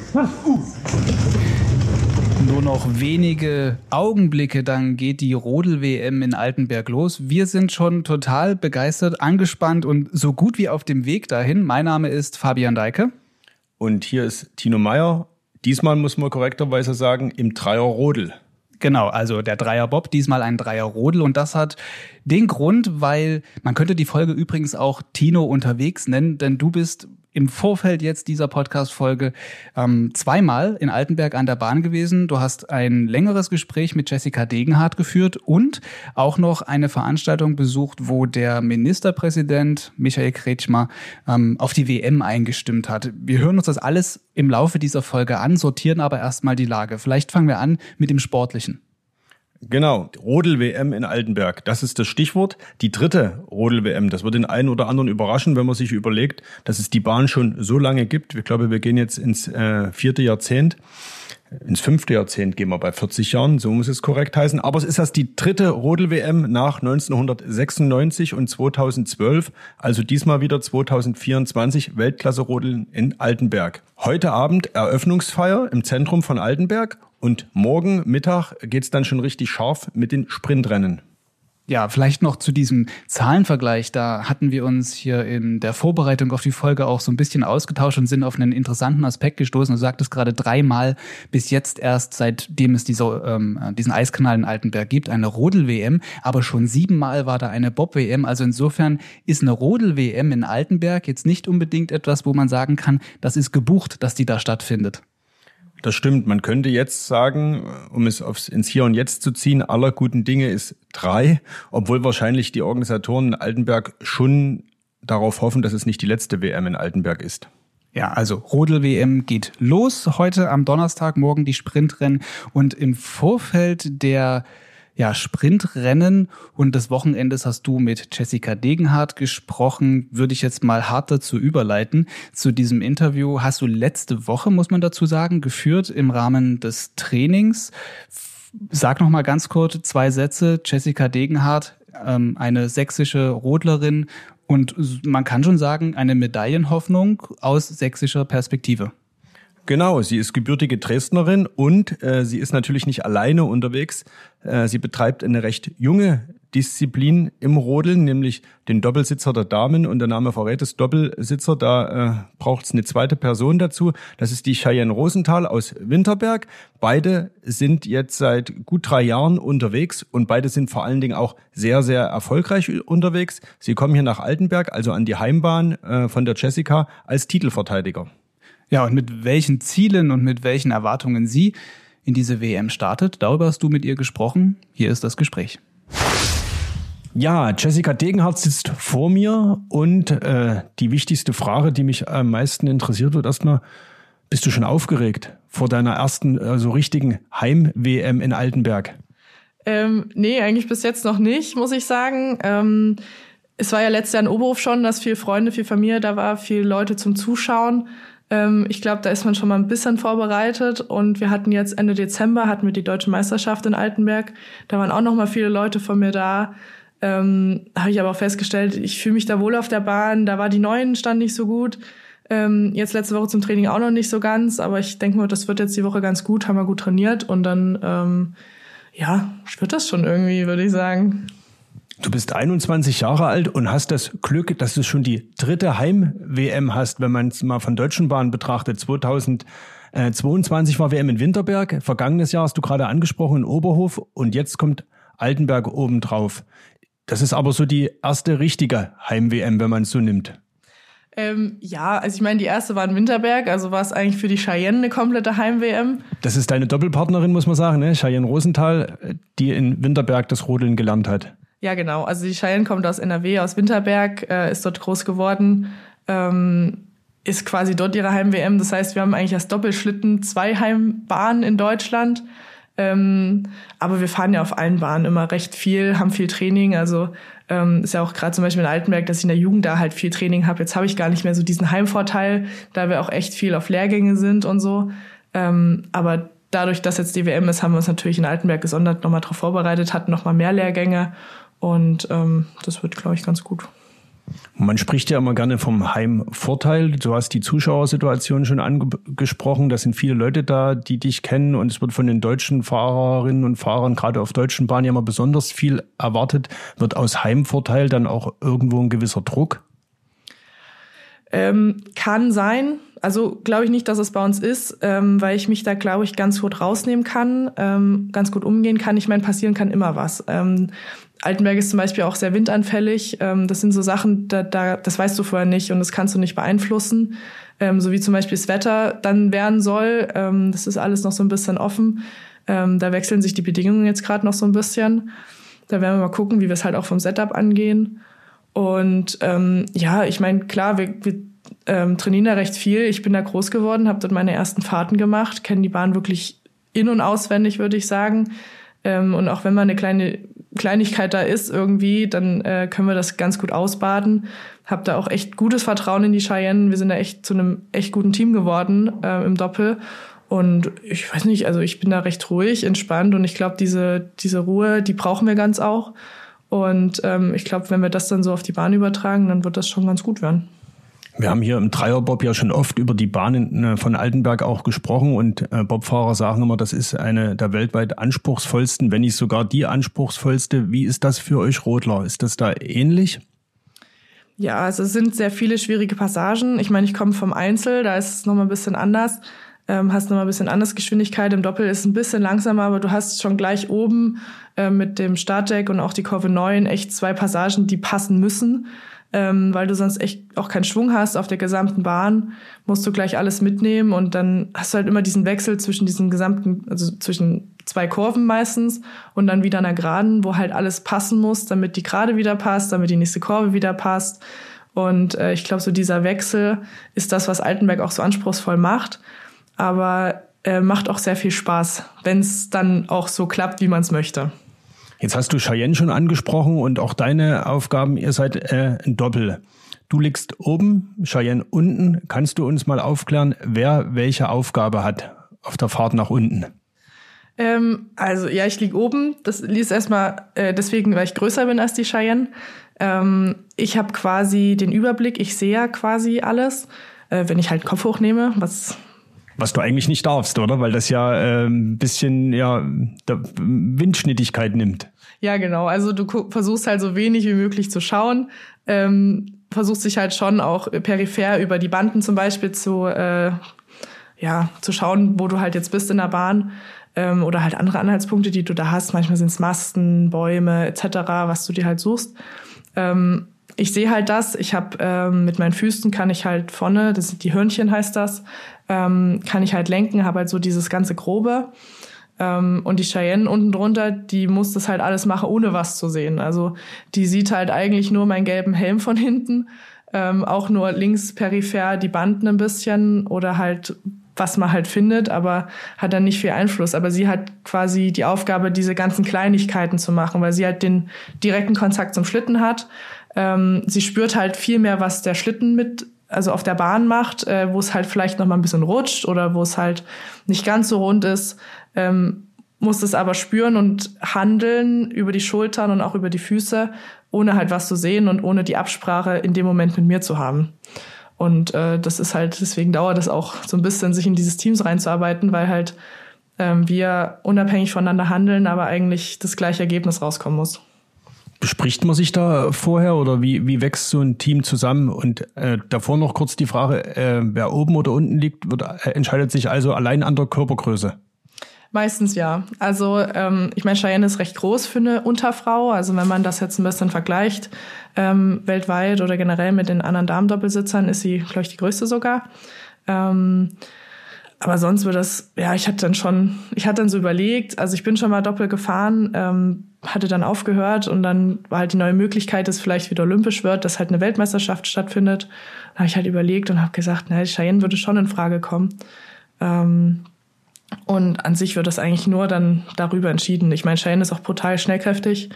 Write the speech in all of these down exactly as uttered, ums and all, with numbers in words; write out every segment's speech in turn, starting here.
Nur noch wenige Augenblicke, dann geht die Rodel-W M in Altenberg los. Wir sind schon total begeistert, angespannt und so gut wie auf dem Weg dahin. Mein Name ist Fabian Deike. Und hier ist Tino Meyer. Diesmal muss man korrekterweise sagen, im Dreier-Rodel. Genau, also der Dreier-Bob, diesmal ein Dreier-Rodel. Und das hat den Grund, weil man könnte die Folge übrigens auch Tino unterwegs nennen, denn du bist im Vorfeld jetzt dieser Podcast-Folge ähm, zweimal in Altenberg an der Bahn gewesen. Du hast ein längeres Gespräch mit Jessica Degenhardt geführt und auch noch eine Veranstaltung besucht, wo der Ministerpräsident Michael Kretschmer ähm, auf die W M eingestimmt hat. Wir hören uns das alles im Laufe dieser Folge an, sortieren aber erstmal die Lage. Vielleicht fangen wir an mit dem Sportlichen. Genau, Rodel-W M in Altenberg, das ist das Stichwort. Die dritte Rodel-W M, das wird den einen oder anderen überraschen, wenn man sich überlegt, dass es die Bahn schon so lange gibt. Ich glaube, wir gehen jetzt ins äh, vierte Jahrzehnt. Ins fünfte Jahrzehnt gehen wir bei vierzig Jahren, so muss es korrekt heißen. Aber es ist erst die dritte Rodel-W M nach neunzehnhundertsechsundneunzig und zweitausendzwölf, also diesmal wieder zweitausendvierundzwanzig Weltklasse-Rodeln in Altenberg. Heute Abend Eröffnungsfeier im Zentrum von Altenberg und morgen Mittag geht's dann schon richtig scharf mit den Sprintrennen. Ja, vielleicht noch zu diesem Zahlenvergleich. Da hatten wir uns hier in der Vorbereitung auf die Folge auch so ein bisschen ausgetauscht und sind auf einen interessanten Aspekt gestoßen. Du sagtest gerade dreimal bis jetzt erst, seitdem es diese, ähm, diesen Eiskanal in Altenberg gibt, eine Rodel-W M. Aber schon siebenmal war da eine Bob-W M. Also insofern ist eine Rodel-W M in Altenberg jetzt nicht unbedingt etwas, wo man sagen kann, das ist gebucht, dass die da stattfindet. Das stimmt. Man könnte jetzt sagen, um es aufs, ins Hier und Jetzt zu ziehen, aller guten Dinge ist drei, obwohl wahrscheinlich die Organisatoren in Altenberg schon darauf hoffen, dass es nicht die letzte W M in Altenberg ist. Ja, also Rodel-W M geht los heute am Donnerstag, morgen die Sprintrennen und im Vorfeld der Ja, Sprintrennen und des Wochenendes hast du mit Jessica Degenhardt gesprochen. Würde ich jetzt mal hart dazu überleiten. Zu diesem Interview hast du letzte Woche, muss man dazu sagen, geführt im Rahmen des Trainings. Sag noch mal ganz kurz zwei Sätze. Jessica Degenhardt, ähm, eine sächsische Rodlerin und man kann schon sagen, eine Medaillenhoffnung aus sächsischer Perspektive. Genau, sie ist gebürtige Dresdnerin und äh, sie ist natürlich nicht alleine unterwegs. Äh, sie betreibt eine recht junge Disziplin im Rodeln, nämlich den Doppelsitzer der Damen. Und der Name verrät es, Doppelsitzer, da äh, braucht es eine zweite Person dazu. Das ist die Cheyenne Rosenthal aus Winterberg. Beide sind jetzt seit gut drei Jahren unterwegs und beide sind vor allen Dingen auch sehr, sehr erfolgreich unterwegs. Sie kommen hier nach Altenberg, also an die Heimbahn äh, von der Jessica, als Titelverteidiger. Ja, und mit welchen Zielen und mit welchen Erwartungen sie in diese W M startet, darüber hast du mit ihr gesprochen. Hier ist das Gespräch. Ja, Jessica Degenhardt sitzt vor mir und äh, die wichtigste Frage, die mich am meisten interessiert, wird erstmal, bist du schon aufgeregt vor deiner ersten äh, so richtigen Heim-W M in Altenberg? Ähm, nee, eigentlich bis jetzt noch nicht, muss ich sagen. Ähm, es war ja letztes Jahr in Oberhof schon, dass viel Freunde, viel Familie da war, viele Leute zum Zuschauen. Ich glaube, da ist man schon mal ein bisschen vorbereitet und wir hatten jetzt Ende Dezember hatten wir die Deutsche Meisterschaft in Altenberg. Da waren auch noch mal viele Leute von mir da. Ähm, habe ich aber auch festgestellt, ich fühle mich da wohl auf der Bahn. Da war die Neuen stand nicht so gut. Ähm, jetzt letzte Woche zum Training auch noch nicht so ganz, aber ich denke mal, das wird jetzt die Woche ganz gut. Haben wir gut trainiert und dann ähm, ja, wird das schon irgendwie, würde ich sagen. Du bist einundzwanzig Jahre alt und hast das Glück, dass du schon die dritte Heim-W M hast, wenn man es mal von Deutschen Bahn betrachtet. zweitausendzweiundzwanzig war W M in Winterberg, vergangenes Jahr hast du gerade angesprochen in Oberhof und jetzt kommt Altenberg obendrauf. Das ist aber so die erste richtige Heim-W M, wenn man es so nimmt. Ähm, ja, also ich meine, die erste war in Winterberg, also war es eigentlich für die Cheyenne eine komplette Heim-W M. Das ist deine Doppelpartnerin, muss man sagen, ne? Cheyenne Rosenthal, die in Winterberg das Rodeln gelernt hat. Ja, genau. Also die Cheyenne kommt aus N R W, aus Winterberg, äh, ist dort groß geworden, ähm, ist quasi dort ihre Heim-W M. Das heißt, wir haben eigentlich als Doppelschlitten zwei Heimbahnen in Deutschland. Ähm, aber wir fahren ja auf allen Bahnen immer recht viel, haben viel Training. Also ähm, ist ja auch gerade zum Beispiel in Altenberg, dass ich in der Jugend da halt viel Training habe. Jetzt habe ich gar nicht mehr so diesen Heimvorteil, da wir auch echt viel auf Lehrgänge sind und so. Ähm, aber dadurch, dass jetzt die W M ist, haben wir uns natürlich in Altenberg gesondert nochmal darauf vorbereitet, hatten nochmal mehr Lehrgänge und ähm, das wird, glaube ich, ganz gut. Man spricht ja immer gerne vom Heimvorteil. Du hast die Zuschauersituation schon angesprochen. Da sind viele Leute da, die dich kennen. Und es wird von den deutschen Fahrerinnen und Fahrern, gerade auf deutschen Bahnen, ja immer besonders viel erwartet. Wird aus Heimvorteil dann auch irgendwo ein gewisser Druck? Ähm, kann sein. Also glaube ich nicht, dass es bei uns ist, ähm, weil ich mich da, glaube ich, ganz gut rausnehmen kann, ähm, ganz gut umgehen kann. Ich meine, passieren kann immer was. Ähm, Altenberg ist zum Beispiel auch sehr windanfällig. Ähm, das sind so Sachen, da, da, das weißt du vorher nicht und das kannst du nicht beeinflussen. Ähm, so wie zum Beispiel das Wetter dann werden soll. Ähm, das ist alles noch so ein bisschen offen. Ähm, da wechseln sich die Bedingungen jetzt gerade noch so ein bisschen. Da werden wir mal gucken, wie wir es halt auch vom Setup angehen. Und ähm, ja, ich meine, klar, wir, wir ähm, trainieren da recht viel. Ich bin da groß geworden, habe dort meine ersten Fahrten gemacht, kenne die Bahn wirklich in- und auswendig, würde ich sagen. Ähm, und auch wenn mal eine kleine Kleinigkeit da ist irgendwie, dann äh, können wir das ganz gut ausbaden. Hab da auch echt gutes Vertrauen in die Cheyenne. Wir sind da echt zu einem echt guten Team geworden äh, im Doppel. Und ich weiß nicht, also ich bin da recht ruhig, entspannt und ich glaube, diese diese Ruhe, die brauchen wir ganz auch. Und ähm, ich glaube, wenn wir das dann so auf die Bahn übertragen, dann wird das schon ganz gut werden. Wir haben hier im Dreierbob ja schon oft über die Bahnen von Altenberg auch gesprochen und äh, Bobfahrer sagen immer, das ist eine der weltweit anspruchsvollsten, wenn nicht sogar die anspruchsvollste. Wie ist das für euch Rodler? Ist das da ähnlich? Ja, also es sind sehr viele schwierige Passagen. Ich meine, ich komme vom Einzel, da ist es nochmal ein bisschen anders. Ähm, hast nochmal ein bisschen anders Geschwindigkeit. Im Doppel ist es ein bisschen langsamer, aber du hast schon gleich oben äh, mit dem Startdeck und auch die Kurve neun echt zwei Passagen, die passen müssen. Ähm, weil du sonst echt auch keinen Schwung hast auf der gesamten Bahn, musst du gleich alles mitnehmen und dann hast du halt immer diesen Wechsel zwischen diesen gesamten, also zwischen zwei Kurven meistens und dann wieder einer Geraden, wo halt alles passen muss, damit die Gerade wieder passt, damit die nächste Kurve wieder passt. Und äh, ich glaube, so dieser Wechsel ist das, was Altenberg auch so anspruchsvoll macht, aber äh, macht auch sehr viel Spaß, wenn es dann auch so klappt, wie man es möchte. Jetzt hast du Cheyenne schon angesprochen und auch deine Aufgaben, ihr seid äh, ein Doppel. Du liegst oben, Cheyenne unten. Kannst du uns mal aufklären, wer welche Aufgabe hat auf der Fahrt nach unten? Ähm, also ja, ich lieg oben. Das ist erstmal äh, deswegen, weil ich größer bin als die Cheyenne. Ähm, ich habe quasi den Überblick, ich sehe ja quasi alles, äh, wenn ich halt den Kopf hochnehme, was... Was du eigentlich nicht darfst, oder? Weil das ja äh, ein bisschen ja Windschnittigkeit nimmt. Ja, genau. Also du gu- versuchst halt so wenig wie möglich zu schauen. Ähm, versuchst dich halt schon auch peripher über die Banden zum Beispiel zu, äh, ja, zu schauen, wo du halt jetzt bist in der Bahn. Ähm, oder halt andere Anhaltspunkte, die du da hast. Manchmal sind es Masten, Bäume et cetera, was du dir halt suchst. Ähm, ich sehe halt das. Ich habe ähm, mit meinen Füßen kann ich halt vorne, das sind die Hörnchen heißt das, ähm, kann ich halt lenken, habe halt so dieses ganze Grobe. Ähm, und die Cheyenne unten drunter, die muss das halt alles machen, ohne was zu sehen. Also die sieht halt eigentlich nur meinen gelben Helm von hinten, ähm, auch nur links peripher die Banden ein bisschen oder halt was man halt findet, aber hat dann nicht viel Einfluss. Aber sie hat quasi die Aufgabe, diese ganzen Kleinigkeiten zu machen, weil sie halt den direkten Kontakt zum Schlitten hat. Ähm, sie spürt halt viel mehr, was der Schlitten mit, also auf der Bahn macht, äh, wo es halt vielleicht noch mal ein bisschen rutscht oder wo es halt nicht ganz so rund ist, ähm, muss es aber spüren und handeln über die Schultern und auch über die Füße, ohne halt was zu sehen und ohne die Absprache in dem Moment mit mir zu haben. Und äh, das ist halt, deswegen dauert es auch so ein bisschen, sich in dieses Teams reinzuarbeiten, weil halt ähm, wir unabhängig voneinander handeln, aber eigentlich das gleiche Ergebnis rauskommen muss. Bespricht man sich da vorher oder wie, wie wächst so ein Team zusammen? Und äh, davor noch kurz die Frage, äh, wer oben oder unten liegt, wird, äh, entscheidet sich also allein an der Körpergröße? Meistens ja. Also ähm, ich meine, Cheyenne ist recht groß für eine Unterfrau. Also wenn man das jetzt ein bisschen vergleicht, ähm, weltweit oder generell mit den anderen Damen-Doppelsitzern, ist sie, glaube ich, die größte sogar. Ähm, aber sonst wird das, ja, ich hatte dann schon, ich hatte dann so überlegt, also ich bin schon mal Doppel gefahren, ähm, hatte dann aufgehört und dann war halt die neue Möglichkeit, dass vielleicht wieder olympisch wird, dass halt eine Weltmeisterschaft stattfindet. Da habe ich halt überlegt und habe gesagt, na, Cheyenne würde schon in Frage kommen. Ähm, Und an sich wird das eigentlich nur dann darüber entschieden. Ich meine, Cheyenne ist auch brutal schnellkräftig.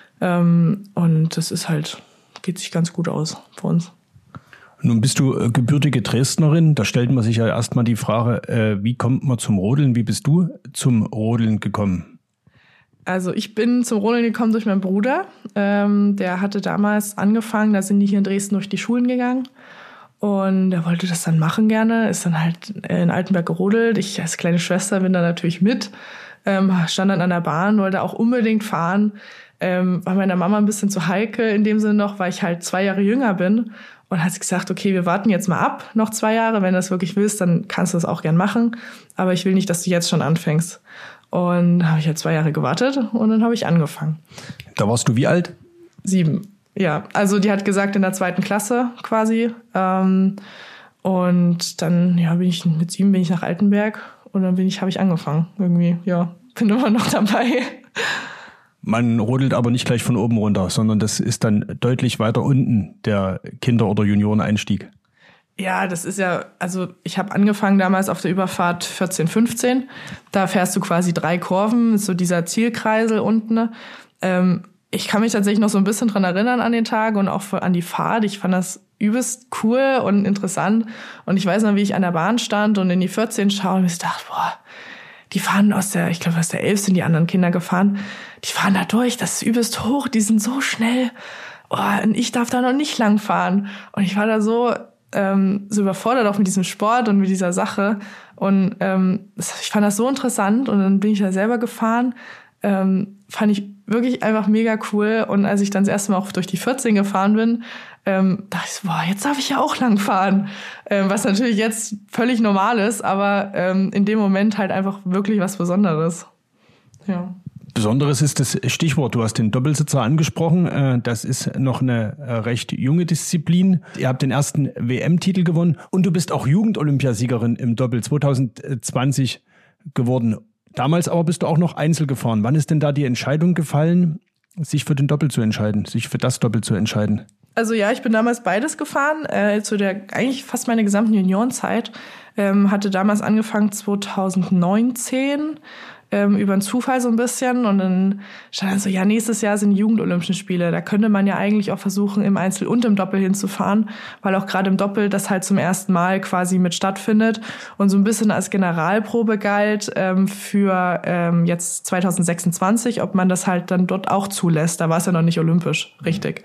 Ähm, und das ist halt, geht sich ganz gut aus für uns. Nun bist du äh, gebürtige Dresdnerin. Da stellt man sich ja erstmal die Frage, äh, wie kommt man zum Rodeln? Wie bist du zum Rodeln gekommen? Also ich bin zum Rodeln gekommen durch meinen Bruder. Ähm, der hatte damals angefangen, da sind die hier in Dresden durch die Schulen gegangen. Und er wollte das dann machen gerne, ist dann halt in Altenberg gerodelt. Ich als kleine Schwester bin da natürlich mit, ähm, stand dann an der Bahn, wollte auch unbedingt fahren. Ähm, war meiner Mama ein bisschen zu heikel in dem Sinne noch, weil ich halt zwei Jahre jünger bin. Und hat sie gesagt, okay, wir warten jetzt mal ab, noch zwei Jahre. Wenn du das wirklich willst, dann kannst du das auch gern machen. Aber ich will nicht, dass du jetzt schon anfängst. Und da habe ich halt zwei Jahre gewartet und dann habe ich angefangen. Da warst du wie alt? Sieben. Ja, also die hat gesagt in der zweiten Klasse quasi. Ähm, und dann ja, bin ich mit sieben bin ich nach Altenberg und dann bin ich habe ich angefangen irgendwie. Ja, bin immer noch dabei. Man rodelt aber nicht gleich von oben runter, sondern das ist dann deutlich weiter unten der Kinder- oder Junioreneinstieg. Ja, das ist ja, also ich habe angefangen damals auf der Überfahrt vierzehn, fünfzehn. Da fährst du quasi drei Kurven, so dieser Zielkreisel unten. Ähm, ich kann mich tatsächlich noch so ein bisschen dran erinnern an den Tag und auch an die Fahrt. Ich fand das übelst cool und interessant. Und ich weiß noch, wie ich an der Bahn stand und in die vierzehn schaue und mir dachte, boah, die fahren aus der, ich glaube aus der elf sind die anderen Kinder gefahren. Die fahren da durch, das ist übelst hoch, die sind so schnell. Oh, und ich darf da noch nicht lang fahren. Und ich war da so... Ähm, so überfordert auch mit diesem Sport und mit dieser Sache. Und ähm, ich fand das so interessant und dann bin ich da selber gefahren. Ähm, fand ich wirklich einfach mega cool. Und als ich dann das erste Mal auch durch die vierzehn gefahren bin, ähm, dachte ich so, boah, jetzt darf ich ja auch lang fahren. Ähm, was natürlich jetzt völlig normal ist, aber ähm, in dem Moment halt einfach wirklich was Besonderes. Ja. Besonderes ist das Stichwort. Du hast den Doppelsitzer angesprochen. Das ist noch eine recht junge Disziplin. Ihr habt den ersten W M-Titel gewonnen und du bist auch Jugend-Olympiasiegerin im Doppel zwanzig zwanzig geworden. Damals aber bist du auch noch Einzel gefahren. Wann ist denn da die Entscheidung gefallen, sich für den Doppel zu entscheiden, sich für das Doppel zu entscheiden? Also ja, ich bin damals beides gefahren, äh, zu der eigentlich fast meine gesamten Juniorenzeit. Ähm, hatte damals angefangen zwanzig neunzehn. Ähm, über einen Zufall so ein bisschen und dann stand dann so, ja, nächstes Jahr sind die Jugendolympischen Spiele. Da könnte man ja eigentlich auch versuchen, im Einzel und im Doppel hinzufahren, weil auch gerade im Doppel das halt zum ersten Mal quasi mit stattfindet und so ein bisschen als Generalprobe galt ähm, für ähm, jetzt zwanzig sechsundzwanzig, ob man das halt dann dort auch zulässt. Da war es ja noch nicht olympisch, richtig.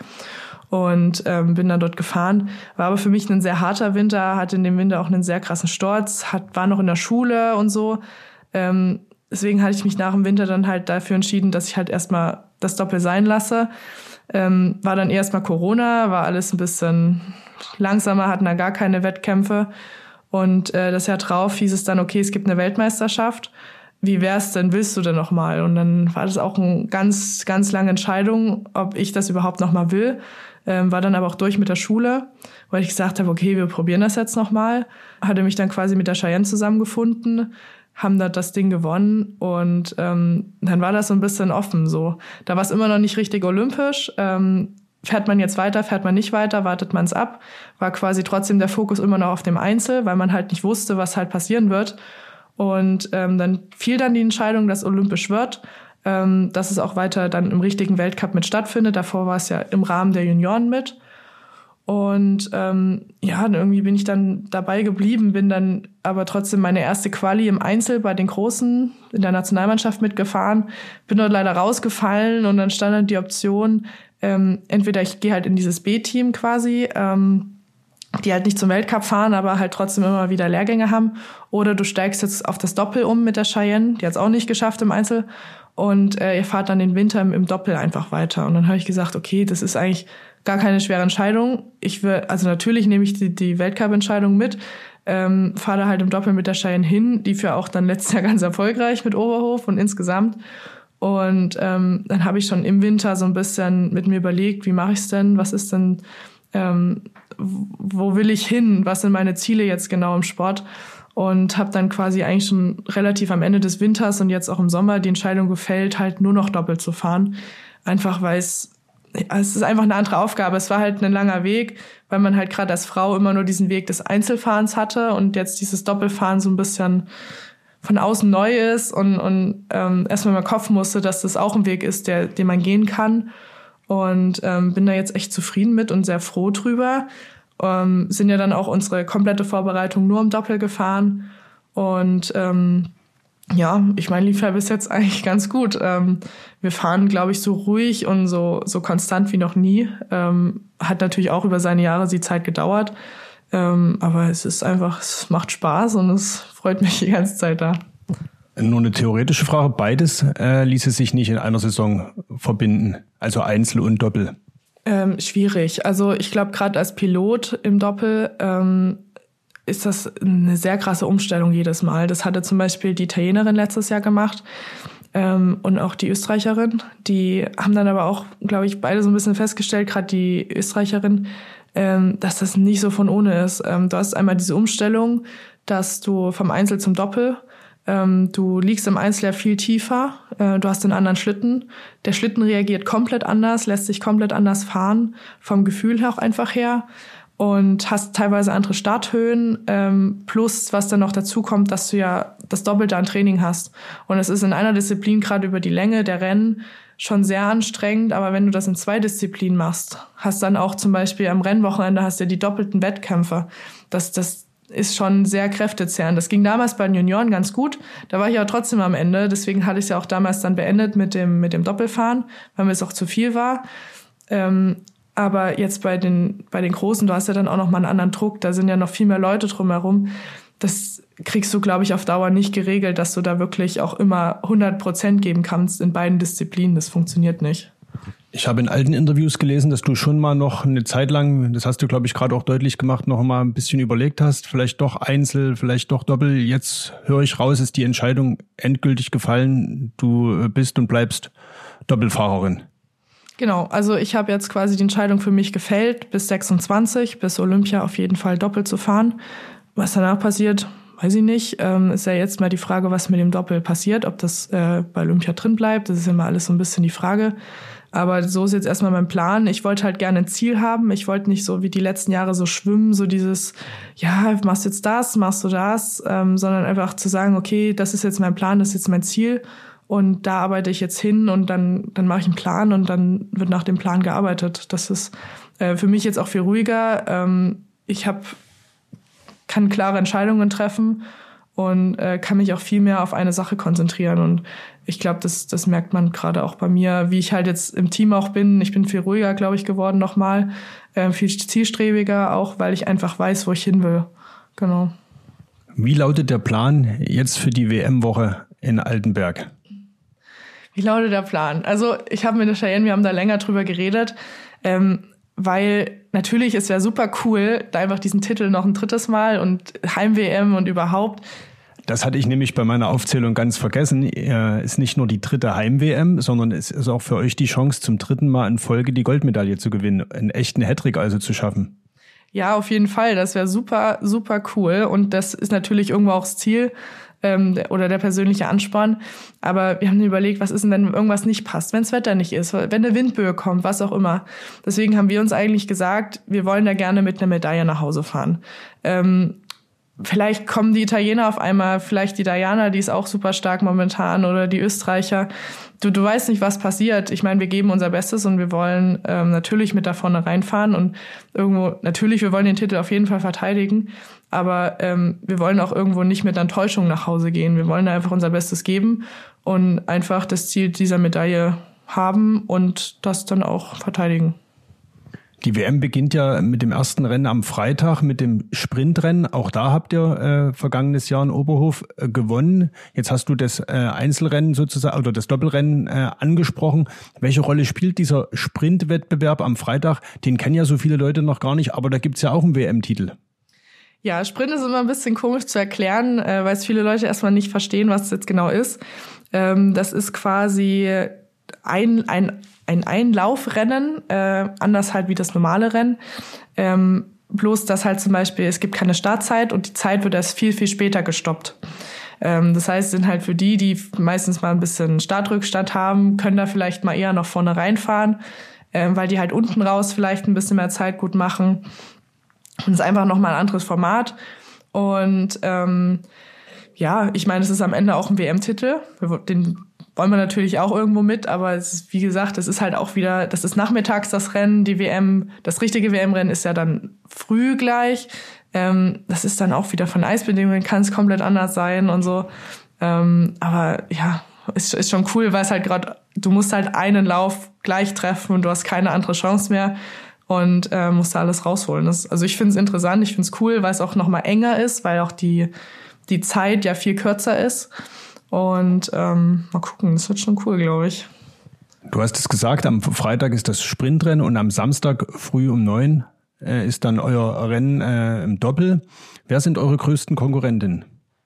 Und ähm, bin dann dort gefahren. War aber für mich ein sehr harter Winter, hatte in dem Winter auch einen sehr krassen Sturz, hat, war noch in der Schule und so. Ähm, Deswegen hatte ich mich nach dem Winter dann halt dafür entschieden, dass ich halt erstmal das Doppel sein lasse. Ähm, war dann erstmal Corona, war alles ein bisschen langsamer, hatten da gar keine Wettkämpfe. Und äh, das Jahr drauf hieß es dann, okay, es gibt eine Weltmeisterschaft. Wie wär's denn, willst du denn noch mal? Und dann war das auch eine ganz, ganz lange Entscheidung, ob ich das überhaupt noch mal will. Ähm, war dann aber auch durch mit der Schule, weil ich gesagt habe, okay, wir probieren das jetzt noch mal. Hatte mich dann quasi mit der Cheyenne zusammengefunden, haben da das Ding gewonnen und ähm, dann war das so ein bisschen offen so. Da war es immer noch nicht richtig olympisch. Ähm, fährt man jetzt weiter, fährt man nicht weiter, wartet man es ab. War quasi trotzdem der Fokus immer noch auf dem Einzel, weil man halt nicht wusste, was halt passieren wird. Und ähm, dann fiel dann die Entscheidung, dass olympisch wird, ähm, dass es auch weiter dann im richtigen Weltcup mit stattfindet. Davor war es ja im Rahmen der Junioren mit. Und ähm, ja, irgendwie bin ich dann dabei geblieben, bin dann aber trotzdem meine erste Quali im Einzel bei den Großen in der Nationalmannschaft mitgefahren, bin dort leider rausgefallen und dann stand dann die Option, ähm, entweder ich gehe halt in dieses B-Team quasi, ähm, die halt nicht zum Weltcup fahren, aber halt trotzdem immer wieder Lehrgänge haben, oder du steigst jetzt auf das Doppel um mit der Cheyenne, die hat es auch nicht geschafft im Einzel, und äh, ihr fahrt dann den Winter im, im Doppel einfach weiter. Und dann habe ich gesagt, okay, das ist eigentlich gar keine schwere Entscheidung. Ich will, also natürlich nehme ich die, die Weltcup-Entscheidung mit, ähm, fahre da halt im Doppel mit der Cheyenne hin, die für auch dann letztes Jahr ganz erfolgreich mit Oberhof und insgesamt. Und ähm, dann habe ich schon im Winter so ein bisschen mit mir überlegt, wie mache ich es denn, was ist denn, ähm, wo will ich hin, was sind meine Ziele jetzt genau im Sport, und habe dann quasi eigentlich schon relativ am Ende des Winters und jetzt auch im Sommer die Entscheidung gefällt, halt nur noch Doppel zu fahren, einfach weil es Es ist einfach eine andere Aufgabe. Es war halt ein langer Weg, weil man halt gerade als Frau immer nur diesen Weg des Einzelfahrens hatte und jetzt dieses Doppelfahren so ein bisschen von außen neu ist und, und ähm, erstmal im Kopf musste, dass das auch ein Weg ist, der, den man gehen kann. Und ähm, bin da jetzt echt zufrieden mit und sehr froh drüber. Ähm, sind ja dann auch unsere komplette Vorbereitung nur im Doppel gefahren. Und ähm, Ja, ich meine, lief ja bis jetzt eigentlich ganz gut. Ähm, wir fahren, glaube ich, so ruhig und so, so konstant wie noch nie. Ähm, hat natürlich auch über seine Jahre die Zeit gedauert. Ähm, aber es ist einfach, es macht Spaß und es freut mich die ganze Zeit da. Nur eine theoretische Frage. Beides äh, ließe sich nicht in einer Saison verbinden, also Einzel und Doppel. Ähm, schwierig. Also ich glaube, gerade als Pilot im Doppel ähm, ist das eine sehr krasse Umstellung jedes Mal. Das hatte zum Beispiel die Italienerin letztes Jahr gemacht ähm, und auch die Österreicherin. Die haben dann aber auch, glaube ich, beide so ein bisschen festgestellt, gerade die Österreicherin, ähm, dass das nicht so von ohne ist. Ähm, du hast einmal diese Umstellung, dass du vom Einzel zum Doppel, ähm, du liegst im Einzel ja viel tiefer, äh, du hast einen anderen Schlitten. Der Schlitten reagiert komplett anders, lässt sich komplett anders fahren, vom Gefühl her auch einfach her. Und hast teilweise andere Starthöhen, ähm, plus was dann noch dazu kommt, dass du ja das Doppelte an Training hast. Und es ist in einer Disziplin gerade über die Länge der Rennen schon sehr anstrengend, aber wenn du das in zwei Disziplinen machst, hast dann auch zum Beispiel am Rennwochenende hast du ja die doppelten Wettkämpfe. Das, das ist schon sehr kräftezehrend. Das ging damals bei den Junioren ganz gut. Da war ich aber trotzdem am Ende. Deswegen hatte ich es ja auch damals dann beendet mit dem, mit dem Doppelfahren, weil mir es auch zu viel war. Ähm, Aber jetzt bei den, bei den Großen, du hast ja dann auch noch mal einen anderen Druck, da sind ja noch viel mehr Leute drumherum. Das kriegst du, glaube ich, auf Dauer nicht geregelt, dass du da wirklich auch immer hundert Prozent geben kannst in beiden Disziplinen. Das funktioniert nicht. Ich habe in alten Interviews gelesen, dass du schon mal noch eine Zeit lang, das hast du, glaube ich, gerade auch deutlich gemacht, noch mal ein bisschen überlegt hast, vielleicht doch Einzel, vielleicht doch Doppel. Jetzt höre ich raus, ist die Entscheidung endgültig gefallen. Du bist und bleibst Doppelfahrerin. Genau, also ich habe jetzt quasi die Entscheidung für mich gefällt, bis sechsundzwanzig, bis Olympia auf jeden Fall doppelt zu fahren. Was danach passiert, weiß ich nicht. Ähm, ist ja jetzt mal die Frage, was mit dem Doppel passiert, ob das äh, bei Olympia drin bleibt. Das ist immer alles so ein bisschen die Frage. Aber so ist jetzt erstmal mein Plan. Ich wollte halt gerne ein Ziel haben. Ich wollte nicht so wie die letzten Jahre so schwimmen, so dieses, ja, machst du jetzt das, machst du das, ähm, sondern einfach zu sagen, okay, das ist jetzt mein Plan, das ist jetzt mein Ziel. Und da arbeite ich jetzt hin und dann, dann mache ich einen Plan und dann wird nach dem Plan gearbeitet. Das ist äh, für mich jetzt auch viel ruhiger. Ähm, ich hab, kann klare Entscheidungen treffen und äh, kann mich auch viel mehr auf eine Sache konzentrieren. Und ich glaube, das, das merkt man gerade auch bei mir, wie ich halt jetzt im Team auch bin. Ich bin viel ruhiger, glaube ich, geworden nochmal. Äh, viel zielstrebiger, auch weil ich einfach weiß, wo ich hin will. Genau. Wie lautet der Plan jetzt für die W M-Woche in Altenberg? Wie lautet der Plan? Also ich habe mit der Cheyenne, wir haben da länger drüber geredet, ähm, weil natürlich es wäre super cool, da einfach diesen Titel noch ein drittes Mal und Heim-W M und überhaupt. Das hatte ich nämlich bei meiner Aufzählung ganz vergessen. Es ist nicht nur die dritte Heim-W M, sondern es ist auch für euch die Chance, zum dritten Mal in Folge die Goldmedaille zu gewinnen, einen echten Hattrick also zu schaffen. Ja, auf jeden Fall. Das wäre super, super cool. Und das ist natürlich irgendwo auch das Ziel ähm, oder der persönliche Ansporn. Aber wir haben überlegt, was ist denn, wenn irgendwas nicht passt, wenn das Wetter nicht ist, wenn eine Windböe kommt, was auch immer. Deswegen haben wir uns eigentlich gesagt, wir wollen da gerne mit einer Medaille nach Hause fahren. Ähm, Vielleicht kommen die Italiener auf einmal, vielleicht die Diana, die ist auch super stark momentan, oder die Österreicher. Du, du weißt nicht, was passiert. Ich meine, wir geben unser Bestes und wir wollen ähm, natürlich mit da vorne reinfahren und irgendwo, natürlich, wir wollen den Titel auf jeden Fall verteidigen, aber ähm, wir wollen auch irgendwo nicht mit einer Enttäuschung nach Hause gehen. Wir wollen da einfach unser Bestes geben und einfach das Ziel dieser Medaille haben und das dann auch verteidigen. Die W M beginnt ja mit dem ersten Rennen am Freitag, mit dem Sprintrennen. Auch da habt ihr äh, vergangenes Jahr in Oberhof äh, gewonnen. Jetzt hast du das äh, Einzelrennen sozusagen oder das Doppelrennen äh, angesprochen. Welche Rolle spielt dieser Sprintwettbewerb am Freitag? Den kennen ja so viele Leute noch gar nicht, aber da gibt's ja auch einen W M-Titel. Ja, Sprint ist immer ein bisschen komisch zu erklären, äh, weil es viele Leute erstmal nicht verstehen, was das jetzt genau ist. Ähm, das ist quasi ein, ein ein Einlaufrennen, äh, anders halt wie das normale Rennen. Ähm, bloß, dass halt zum Beispiel, es gibt keine Startzeit und die Zeit wird erst viel, viel später gestoppt. Ähm, das heißt, sind halt für die, die meistens mal ein bisschen Startrückstand haben, können da vielleicht mal eher noch vorne reinfahren, ähm, weil die halt unten raus vielleicht ein bisschen mehr Zeit gut machen. Und es ist einfach nochmal ein anderes Format. Und ähm, ja, ich meine, es ist am Ende auch ein W M-Titel. Den wollen wir natürlich auch irgendwo mit, aber es ist, wie gesagt, es ist halt auch wieder, das ist nachmittags das Rennen, die W M, das richtige W M-Rennen ist ja dann früh gleich. Ähm, das ist dann auch wieder von Eisbedingungen, kann es komplett anders sein und so. Ähm, aber ja, ist, ist schon cool, weil es halt gerade, du musst halt einen Lauf gleich treffen und du hast keine andere Chance mehr und äh, musst da alles rausholen. Das, also ich finde es interessant, ich finde es cool, weil es auch nochmal enger ist, weil auch die, die Zeit ja viel kürzer ist. Und ähm, mal gucken, das wird schon cool, glaube ich. Du hast es gesagt, am Freitag ist das Sprintrennen und am Samstag früh um neun äh, ist dann euer Rennen äh, im Doppel. Wer sind eure größten Konkurrentinnen?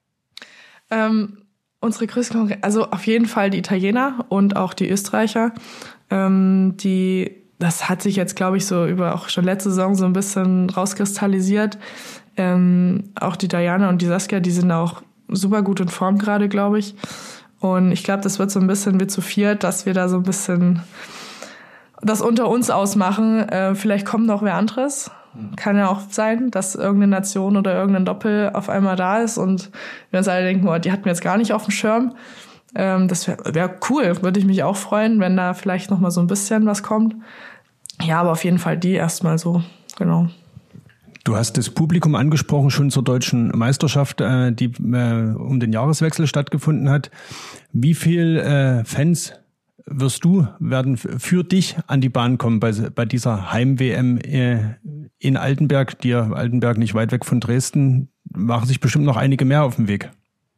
Ähm, unsere größten Konkurrenten, also auf jeden Fall die Italiener und auch die Österreicher. Ähm, die, das hat sich jetzt, glaube ich, so über auch schon letzte Saison so ein bisschen rauskristallisiert. Ähm, auch die Diana und die Saskia, die sind auch super gut in Form gerade, glaube ich. Und ich glaube, das wird so ein bisschen wie zu viert, dass wir da so ein bisschen das unter uns ausmachen. Äh, vielleicht kommt noch wer anderes. Kann ja auch sein, dass irgendeine Nation oder irgendein Doppel auf einmal da ist und wir uns alle denken, oh, die hatten wir jetzt gar nicht auf dem Schirm. Ähm, das wäre wär cool, würde ich mich auch freuen, wenn da vielleicht noch mal so ein bisschen was kommt. Ja, aber auf jeden Fall die erstmal so, genau. Du hast das Publikum angesprochen, schon zur deutschen Meisterschaft, äh, die äh, um den Jahreswechsel stattgefunden hat. Wie viel äh, Fans wirst du, werden für dich an die Bahn kommen bei, bei dieser Heim-W M äh, in Altenberg? Die Altenberg nicht weit weg von Dresden, machen sich bestimmt noch einige mehr auf den Weg.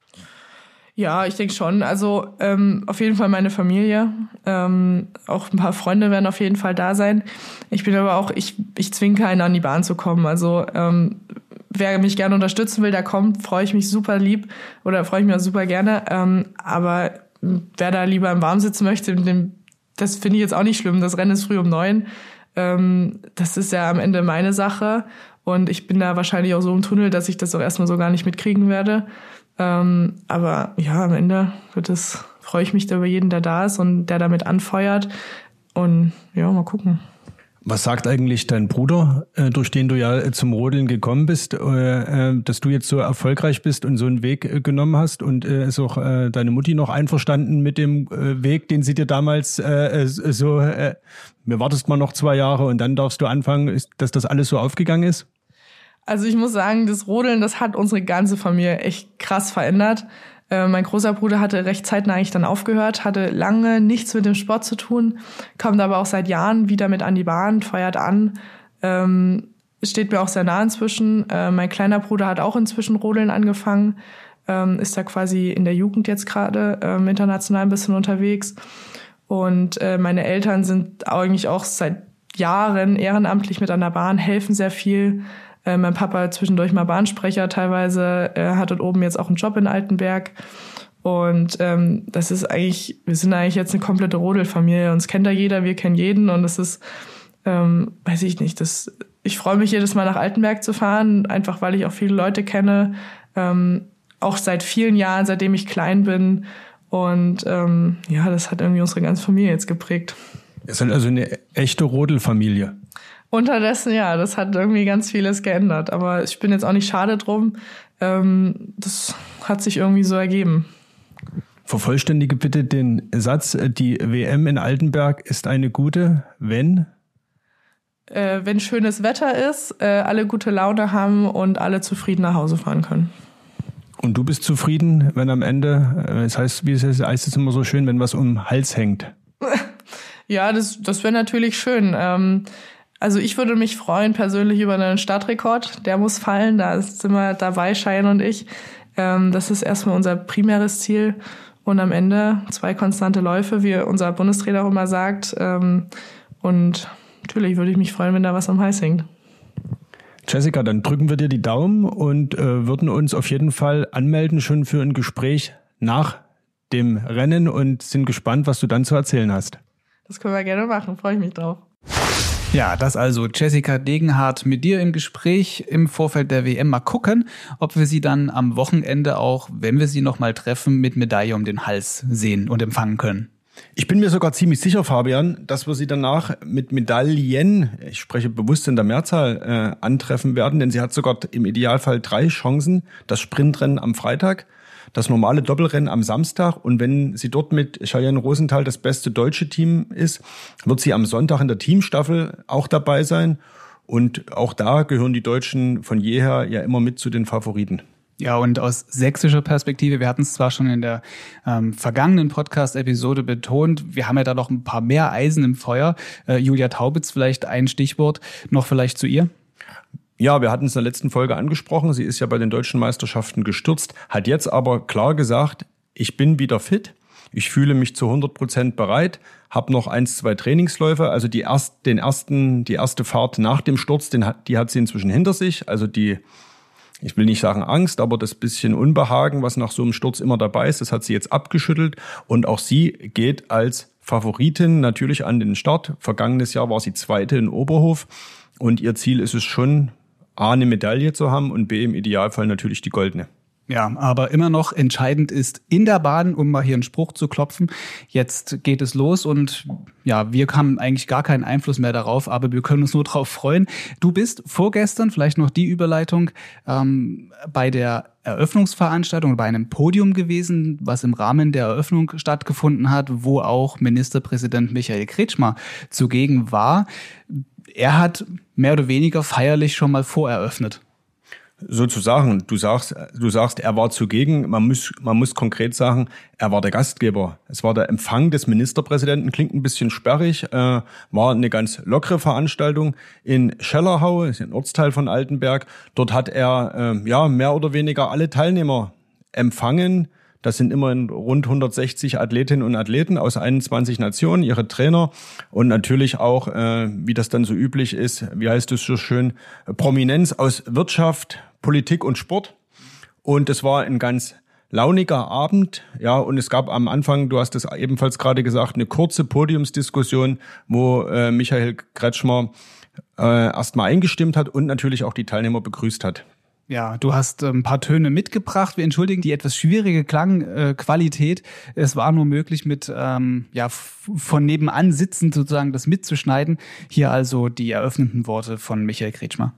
Ja, ich denke schon. Also ähm, auf jeden Fall meine Familie. Ähm, auch ein paar Freunde werden auf jeden Fall da sein. Ich bin aber auch, ich, ich zwinge keinen an die Bahn zu kommen. Also ähm, wer mich gerne unterstützen will, der kommt, freue ich mich super lieb oder freue ich mich auch super gerne. Ähm, aber wer da lieber im Warm sitzen möchte, dem, das finde ich jetzt auch nicht schlimm. Das Rennen ist früh um neun. Ähm, das ist ja am Ende meine Sache. Und ich bin da wahrscheinlich auch so im Tunnel, dass ich das auch erstmal so gar nicht mitkriegen werde. Ähm, aber ja, am Ende wird es, freue ich mich da über jeden, der da ist und der damit anfeuert. Und ja, mal gucken. Was sagt eigentlich dein Bruder, äh, durch den du ja zum Rodeln gekommen bist, äh, äh, dass du jetzt so erfolgreich bist und so einen Weg äh, genommen hast? Und äh, ist auch äh, deine Mutti noch einverstanden mit dem äh, Weg, den sie dir damals äh, so, äh, mir wartest mal noch zwei Jahre und dann darfst du anfangen, ist, dass das alles so aufgegangen ist? Also ich muss sagen, das Rodeln, das hat unsere ganze Familie echt krass verändert. Äh, mein großer Bruder hatte recht zeitnah eigentlich dann aufgehört, hatte lange nichts mit dem Sport zu tun, kommt aber auch seit Jahren wieder mit an die Bahn, feuert an. Ähm, steht mir auch sehr nah inzwischen. Äh, mein kleiner Bruder hat auch inzwischen Rodeln angefangen, ähm, ist da quasi in der Jugend jetzt gerade ähm, international ein bisschen unterwegs. Und äh, meine Eltern sind eigentlich auch seit Jahren ehrenamtlich mit an der Bahn, helfen sehr viel. Äh, mein Papa zwischendurch mal Bahnsprecher teilweise, er hat dort oben jetzt auch einen Job in Altenberg. Und ähm, das ist eigentlich, wir sind eigentlich jetzt eine komplette Rodelfamilie. Uns kennt da jeder, wir kennen jeden. Und das ist, ähm, weiß ich nicht, das, ich freue mich jedes Mal nach Altenberg zu fahren, einfach weil ich auch viele Leute kenne. Ähm, auch seit vielen Jahren, seitdem ich klein bin. Und ähm, ja, das hat irgendwie unsere ganze Familie jetzt geprägt. Ihr seid also eine echte Rodelfamilie. Unterdessen, ja, das hat irgendwie ganz vieles geändert. Aber ich bin jetzt auch nicht schade drum. Ähm, das hat sich irgendwie so ergeben. Vervollständige bitte den Satz, die W M in Altenberg ist eine gute, wenn? Äh, wenn schönes Wetter ist, äh, alle gute Laune haben und alle zufrieden nach Hause fahren können. Und du bist zufrieden, wenn am Ende, es das heißt, wie es heißt es immer so schön, wenn was um den Hals hängt? Ja, das, das wäre natürlich schön. Ähm, also ich würde mich freuen persönlich über einen Startrekord. Der muss fallen, da sind wir dabei, Cheyenne und ich. Ähm, das ist erstmal unser primäres Ziel. Und am Ende zwei konstante Läufe, wie unser Bundestrainer auch immer sagt. Ähm, und natürlich würde ich mich freuen, wenn da was am Hals hängt. Jessica, dann drücken wir dir die Daumen und äh, würden uns auf jeden Fall anmelden schon für ein Gespräch nach dem Rennen und sind gespannt, was du dann zu erzählen hast. Das können wir gerne machen, freue ich mich drauf. Ja, das also Jessica Degenhardt mit dir im Gespräch im Vorfeld der W M. Mal gucken, ob wir sie dann am Wochenende auch, wenn wir sie nochmal treffen, mit Medaille um den Hals sehen und empfangen können. Ich bin mir sogar ziemlich sicher, Fabian, dass wir sie danach mit Medaillen, ich spreche bewusst in der Mehrzahl, äh, antreffen werden, denn sie hat sogar im Idealfall drei Chancen. Das Sprintrennen am Freitag, das normale Doppelrennen am Samstag und wenn sie dort mit Cheyenne Rosenthal das beste deutsche Team ist, wird sie am Sonntag in der Teamstaffel auch dabei sein und auch da gehören die Deutschen von jeher ja immer mit zu den Favoriten. Ja, und aus sächsischer Perspektive, wir hatten es zwar schon in der ähm, vergangenen Podcast-Episode betont, wir haben ja da noch ein paar mehr Eisen im Feuer. Äh, Julia Taubitz, vielleicht ein Stichwort noch vielleicht zu ihr? Ja, wir hatten es in der letzten Folge angesprochen. Sie ist ja bei den deutschen Meisterschaften gestürzt, hat jetzt aber klar gesagt, ich bin wieder fit. Ich fühle mich zu hundert Prozent bereit, habe noch eins, zwei Trainingsläufe. Also die, erst, den ersten, die erste Fahrt nach dem Sturz, den hat, die hat sie inzwischen hinter sich. Also die, ich will nicht sagen Angst, aber das bisschen Unbehagen, was nach so einem Sturz immer dabei ist, das hat sie jetzt abgeschüttelt. Und auch sie geht als Favoritin natürlich an den Start. Vergangenes Jahr war sie Zweite in Oberhof. Und ihr Ziel ist es schon, A, eine Medaille zu haben und B, im Idealfall natürlich die goldene. Ja, aber immer noch entscheidend ist in der Bahn, um mal hier einen Spruch zu klopfen, jetzt geht es los und ja, wir haben eigentlich gar keinen Einfluss mehr darauf, aber wir können uns nur darauf freuen. Du bist vorgestern, vielleicht noch die Überleitung, ähm, bei der Eröffnungsveranstaltung, bei einem Podium gewesen, was im Rahmen der Eröffnung stattgefunden hat, wo auch Ministerpräsident Michael Kretschmer zugegen war. Er hat mehr oder weniger feierlich schon mal voreröffnet. Sozusagen, du sagst, du sagst, er war zugegen. Man muss, man muss konkret sagen, er war der Gastgeber. Es war der Empfang des Ministerpräsidenten, klingt ein bisschen sperrig, äh, war eine ganz lockere Veranstaltung in Schellerhau, ist ein Ortsteil von Altenberg. Dort hat er, äh, ja, mehr oder weniger alle Teilnehmer empfangen. Das sind immerhin rund hundertsechzig Athletinnen und Athleten aus einundzwanzig Nationen, ihre Trainer und natürlich auch, äh, wie das dann so üblich ist, wie heißt es so schön, Prominenz aus Wirtschaft, Politik und Sport. Und es war ein ganz launiger Abend, ja, und es gab am Anfang, du hast es ebenfalls gerade gesagt, eine kurze Podiumsdiskussion, wo äh, Michael Kretschmer äh, erstmal eingestimmt hat und natürlich auch die Teilnehmer begrüßt hat. Ja, du hast ein paar Töne mitgebracht. Wir entschuldigen die etwas schwierige Klangqualität. Es war nur möglich, mit ähm, ja von nebenan sitzend sozusagen das mitzuschneiden. Hier also die eröffnenden Worte von Michael Kretschmer.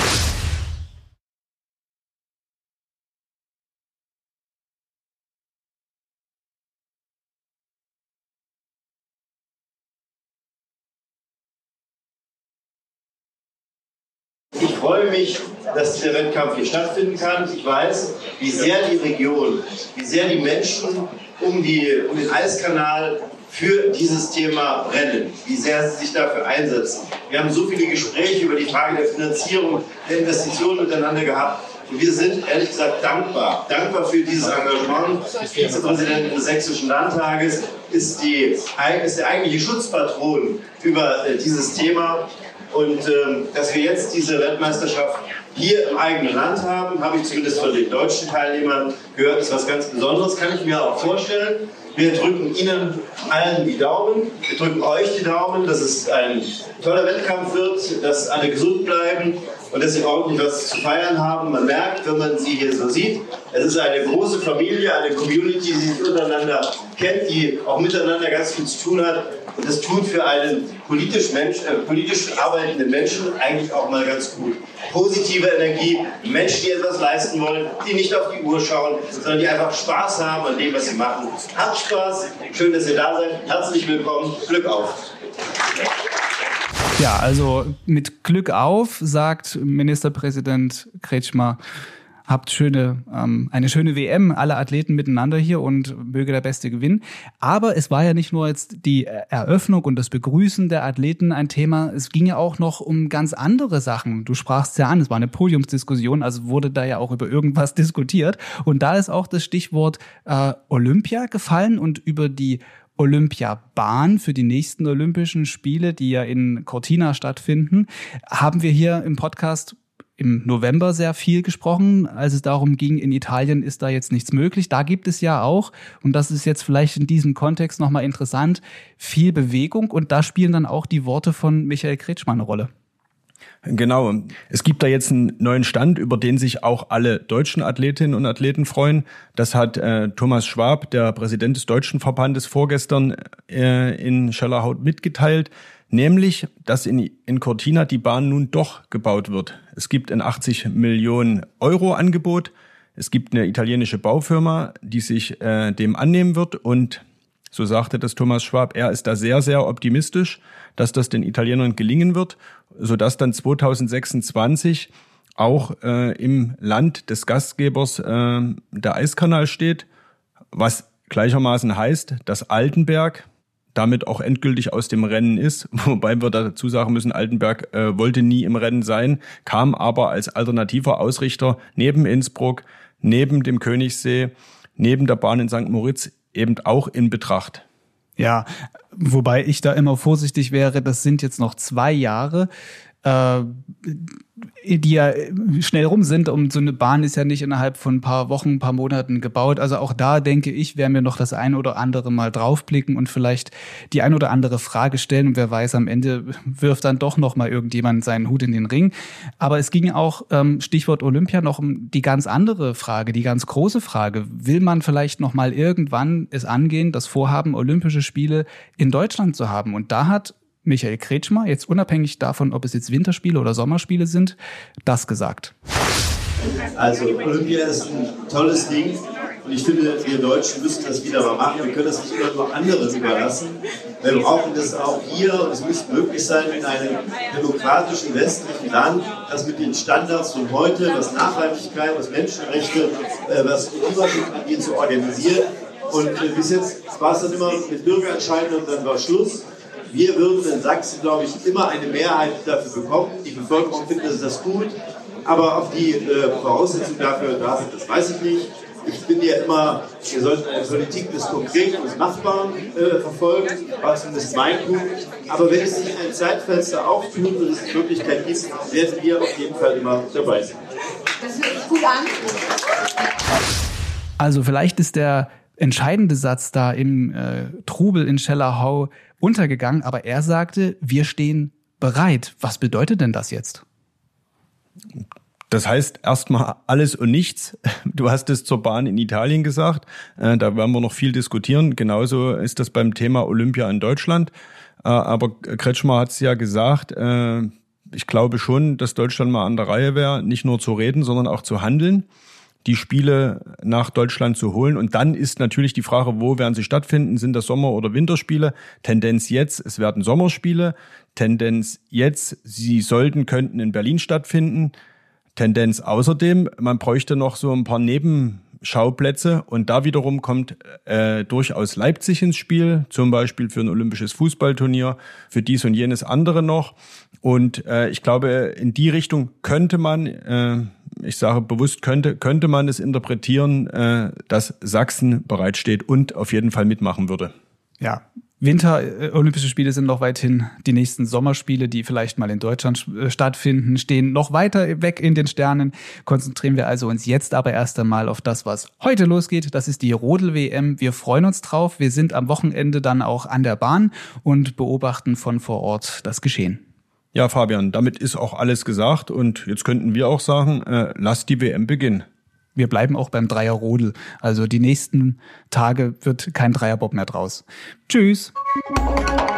Ich freue mich, dass dieser Wettkampf hier stattfinden kann. Ich weiß, wie sehr die Region, wie sehr die Menschen um, die, um den Eiskanal für dieses Thema brennen, wie sehr sie sich dafür einsetzen. Wir haben so viele Gespräche über die Frage der Finanzierung, der Investitionen miteinander gehabt. Und wir sind ehrlich gesagt dankbar. Dankbar für dieses Engagement. Der Vizepräsident des Sächsischen Landtages ist, die, ist der eigentliche Schutzpatron über dieses Thema. Und ähm, dass wir jetzt diese Weltmeisterschaft hier im eigenen Land haben, habe ich zumindest von den deutschen Teilnehmern gehört, ist was ganz Besonderes, kann ich mir auch vorstellen. Wir drücken Ihnen allen die Daumen, wir drücken euch die Daumen, dass es ein toller Wettkampf wird, dass alle gesund bleiben und dass Sie ordentlich was zu feiern haben. Man merkt, wenn man Sie hier so sieht, es ist eine große Familie, eine Community, die sich untereinander kennt, die auch miteinander ganz viel zu tun hat. Und das tut für einen politisch, Mensch, äh, politisch arbeitenden Menschen eigentlich auch mal ganz gut. Positive Energie, Menschen, die etwas leisten wollen, die nicht auf die Uhr schauen, sondern die einfach Spaß haben an dem, was sie machen. Habt Spaß, schön, dass ihr da seid, herzlich willkommen, Glück auf! Ja, also mit Glück auf, sagt Ministerpräsident Kretschmer. Habt schöne, ähm, eine schöne W M, alle Athleten miteinander hier und möge der Beste gewinnen. Aber es war ja nicht nur jetzt die Eröffnung und das Begrüßen der Athleten ein Thema, es ging ja auch noch um ganz andere Sachen. Du sprachst ja an, es war eine Podiumsdiskussion, also wurde da ja auch über irgendwas diskutiert. Und da ist auch das Stichwort äh, Olympia gefallen und über die Olympiabahn für die nächsten Olympischen Spiele, die ja in Cortina stattfinden, haben wir hier im Podcast im November sehr viel gesprochen, als es darum ging, in Italien ist da jetzt nichts möglich. Da gibt es ja auch, und das ist jetzt vielleicht in diesem Kontext nochmal interessant, viel Bewegung und da spielen dann auch die Worte von Michael Kretschmer eine Rolle. Genau. Es gibt da jetzt einen neuen Stand, über den sich auch alle deutschen Athletinnen und Athleten freuen. Das hat äh, Thomas Schwab, der Präsident des Deutschen Verbandes, vorgestern äh, in Schellerhau mitgeteilt. Nämlich, dass in, in Cortina die Bahn nun doch gebaut wird. Es gibt ein achtzig Millionen Euro Angebot. Es gibt eine italienische Baufirma, die sich äh, dem annehmen wird. Und so sagte das Thomas Schwab, er ist da sehr, sehr optimistisch, dass das den Italienern gelingen wird, sodass dann zweitausendsechsundzwanzig auch äh, im Land des Gastgebers äh, der Eiskanal steht, was gleichermaßen heißt, dass Altenberg damit auch endgültig aus dem Rennen ist, wobei wir dazu sagen müssen, Altenberg äh, wollte nie im Rennen sein, kam aber als alternativer Ausrichter neben Innsbruck, neben dem Königssee, neben der Bahn in Sankt Moritz eben auch in Betracht. Ja, wobei ich da immer vorsichtig wäre, das sind jetzt noch zwei Jahre, äh, die ja schnell rum sind. Und so eine Bahn ist ja nicht innerhalb von ein paar Wochen, ein paar Monaten gebaut. Also auch da, denke ich, werden wir noch das ein oder andere Mal draufblicken und vielleicht die ein oder andere Frage stellen. Und wer weiß, am Ende wirft dann doch noch mal irgendjemand seinen Hut in den Ring. Aber es ging auch, ähm, Stichwort Olympia, noch um die ganz andere Frage, die ganz große Frage. Will man vielleicht noch mal irgendwann es angehen, das Vorhaben, Olympische Spiele in Deutschland zu haben? Und da hat Michael Kretschmer, jetzt unabhängig davon, ob es jetzt Winterspiele oder Sommerspiele sind, das gesagt. Also Olympia ist ein tolles Ding und ich finde, wir Deutschen müssen das wieder mal machen. Wir können das nicht immer nur anderen überlassen. Wir brauchen das auch hier und es muss möglich sein, in einem demokratischen westlichen Land, das mit den Standards von heute, was Nachhaltigkeit, was Menschenrechte, was Überblick angeht, zu organisieren. Und bis jetzt war es dann immer mit Bürgerentscheiden und dann war Schluss. Wir würden in Sachsen, glaube ich, immer eine Mehrheit dafür bekommen. Die Bevölkerung findet das gut. Aber ob die äh, Voraussetzungen dafür da sind, das weiß ich nicht. Ich finde ja immer, wir sollten eine Politik des Konkreten und des Machbaren äh, verfolgen. War zumindest mein Punkt. Aber wenn es sich ein Zeitfenster auftut und es eine Möglichkeit gibt, werden wir auf jeden Fall immer dabei sein. Das hört sich gut an. Also vielleicht ist der entscheidende Satz da im äh, Trubel in Schellerhau untergegangen, aber er sagte, wir stehen bereit. Was bedeutet denn das jetzt? Das heißt erstmal alles und nichts. Du hast es zur Bahn in Italien gesagt. Äh, da werden wir noch viel diskutieren. Genauso ist das beim Thema Olympia in Deutschland. Äh, aber Kretschmer hat es ja gesagt, äh, ich glaube schon, dass Deutschland mal an der Reihe wäre, nicht nur zu reden, sondern auch zu handeln, die Spiele nach Deutschland zu holen. Und dann ist natürlich die Frage, wo werden sie stattfinden? Sind das Sommer- oder Winterspiele? Tendenz jetzt, es werden Sommerspiele. Tendenz jetzt, sie sollten, könnten in Berlin stattfinden. Tendenz außerdem, man bräuchte noch so ein paar Nebenschauplätze. Und da wiederum kommt äh, durchaus Leipzig ins Spiel, zum Beispiel für ein olympisches Fußballturnier, für dies und jenes andere noch. Und äh, ich glaube, in die Richtung könnte man, äh, ich sage bewusst könnte, könnte man es interpretieren, äh, dass Sachsen bereitsteht und auf jeden Fall mitmachen würde. Ja, Winter, äh, Olympische Spiele sind noch weit hin. Die nächsten Sommerspiele, die vielleicht mal in Deutschland äh, stattfinden, stehen noch weiter weg in den Sternen. Konzentrieren wir also uns jetzt aber erst einmal auf das, was heute losgeht. Das ist die Rodel-W M. Wir freuen uns drauf. Wir sind am Wochenende dann auch an der Bahn und beobachten von vor Ort das Geschehen. Ja, Fabian, damit ist auch alles gesagt und jetzt könnten wir auch sagen, äh, lass die W M beginnen. Wir bleiben auch beim Dreier-Rodel. Also die nächsten Tage wird kein Dreierbob mehr draus. Tschüss!